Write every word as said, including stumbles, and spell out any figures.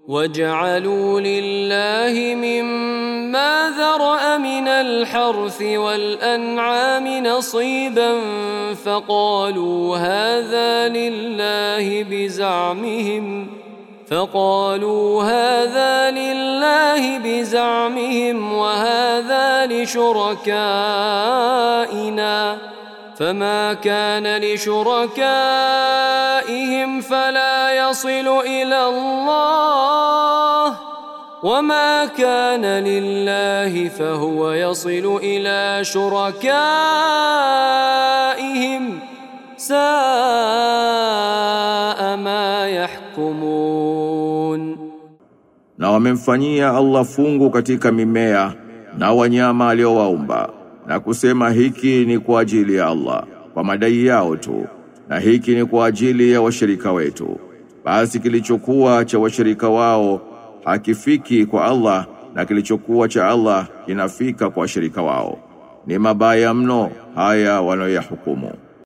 وَجَعَلُوا لِلَّهِ مِمَّا ذَرَأَ مِنَ الْحَرْثِ وَالْأَنْعَامِ نَصِيبًا فَقَالُوا هَذَا لِلَّهِ بِزَعْمِهِمْ فَقَالُوا هَذَا لِلَّهِ بِزَعْمِهِمْ وَهَذَا لِشُرَكَائِنَا فَمَا كَانَ لِشُرَكَائِهِمْ فَلَا يَصِلُ إِلَى اللَّهِ وَمَا كَانَ لِلَّهِ فَهُوَ يَصِلُ إِلَى شُرَكَائِهِمْ سَاءَ مَا يَحْكُمُونَ. Na wamemfanyia Allah fungu katika mimea na wanyama aliowaumba na kusema hiki ni kwa ajili ya Allah kwa madai yao tu na hiki ni kwa ajili ya washirika wetu. Basi kilichokuwa cha washirika wao hakifiki kwa Allah na kilichokuwa cha Allah kinafika kwa washirika wao. Ni mabaya mno haya wanayoyahukumu.